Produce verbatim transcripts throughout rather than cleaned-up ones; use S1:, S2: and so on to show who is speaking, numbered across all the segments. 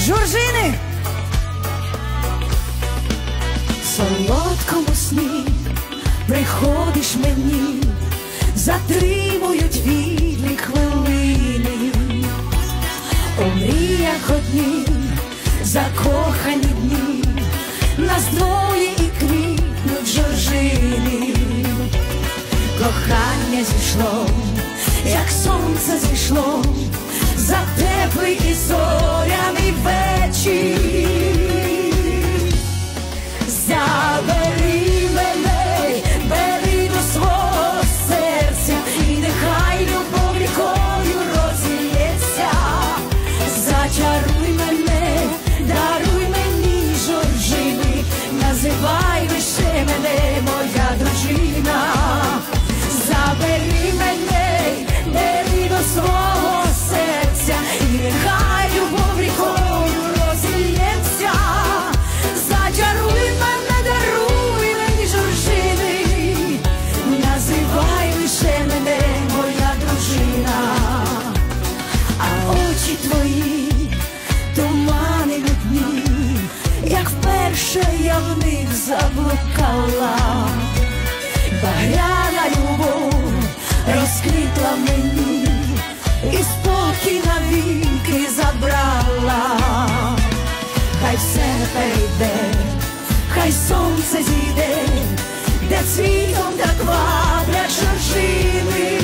S1: Жоржини! В солодкому сні приходиш мені, затримують вільні хвилини. У мріях одні закохані дні, нас двоє і квітнуть жоржини. Кохання зійшло, як сонце зійшло, за теплий і зоряний вечір. Забери мене, бери до свого серця, і нехай любов рікою розлється. Зачаруй мене, даруй мені жоржини, називай лише мене моя дружина. Забери мене, бери до свого серця, і нехай любов рікою розлється. Зачаруй мене, даруй мені жоржини, називай лише мене моя дружина. А очі твої тумани людні, як вперше я в них заблукала. Багряна любов розквітла в мені і спокій навіки забрала. Хай все перейде, хай сонце зійде, де цвітом так ваблять жоржини.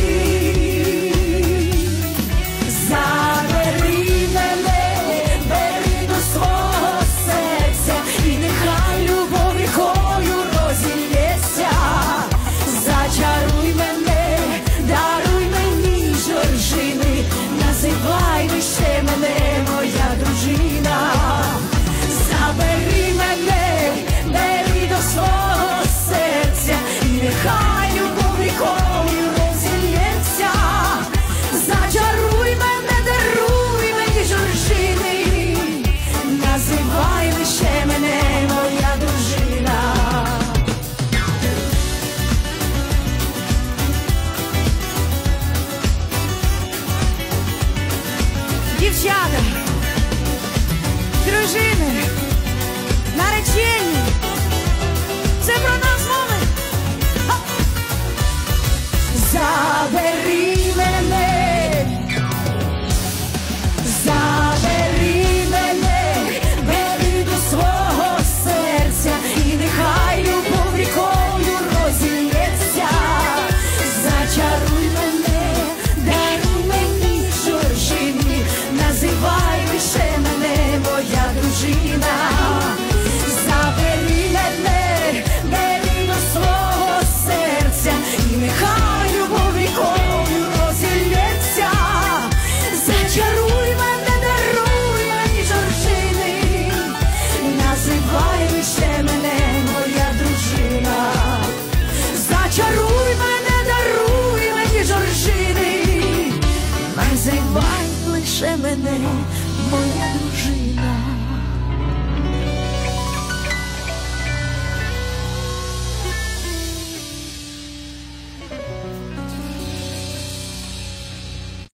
S1: Забери мене, бери до свого серця, і нехай любов рікою розілється. Зачаруй мене, даруй мені жоржини, називай лише мене моя дружина. Забери мене, бери до свого серця, і нехай любов рікою розілється. Зачаруй мене, даруй мені жоржини, називай лише мене моя дружина. Дівчата, дружини, наречені, це про нас мови. Забери мене, забери мене, бери до свого серця, і нехай любов рікою розілється. Зачаруй мене, даруй мені жоржини, називай лише мене моя дружина. Забери мене, бери до свого серця, і нехай любов рікою розілється. Зачаруй мене, даруй мені жоржини, називай лише мене